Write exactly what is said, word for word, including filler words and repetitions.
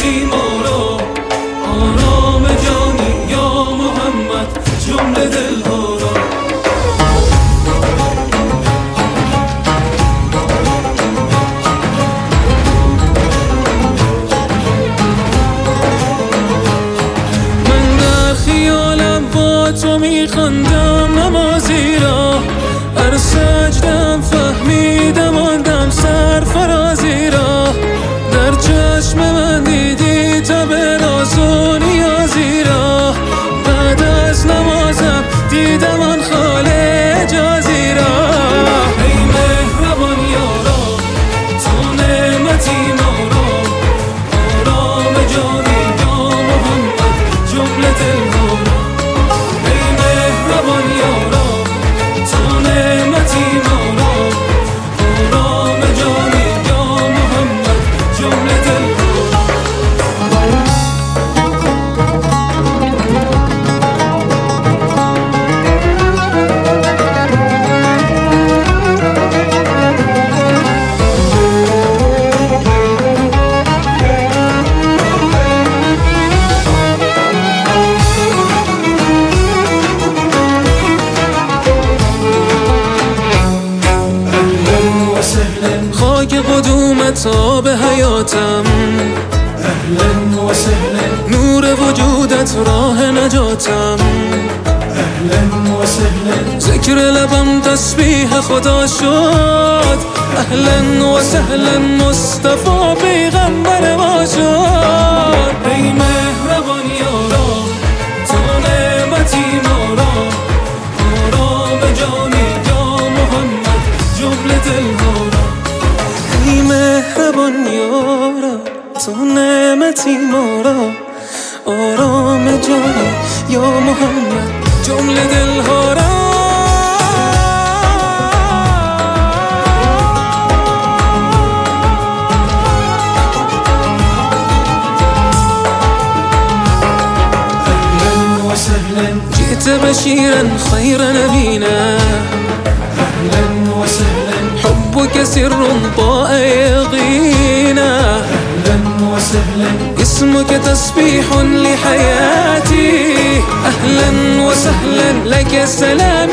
نعمتی ما را، آرام جانی یا محمد جمله دلها را. من در خیالم با تو میخواندم نمازی را، هر سجدم فهمیدم آندم سرفرازی را. در چشم من دیدی تب راز و نیازی را، بعد از نمازم دیدم آن خال اجازی را. ای مهربان یارا تو نعمتی ما را، آرام جانی یا محمد جمله دلها را. ای مهربان یارا تو نعمتی ما را، آرام جانی یا محمد جمله دلها را. خاک قدومت آب حیاتم، اهلا و سهلا. نور وجودت راه نجاتم، اهلا و سهلا. ذکر لبم تسبیح خدا شد، اهلا و سهلا مصطفی پیغمبر ما شد. ای مهربان یارا تو نعمتی ما را، آرام جانی یا محمد جمله دلها را. ای مهربان یارا تو نعمتی ما را، آرام جانی یا محمد جمله دلها را. اهلا و سهلا. جئت بشيرا خير نبينا، اهلا و سهلا. حبك سر ضاء يقينا، اهلا و سهلا. اسمك تسبيح لحياتي، أهلا وسهلا لك السلام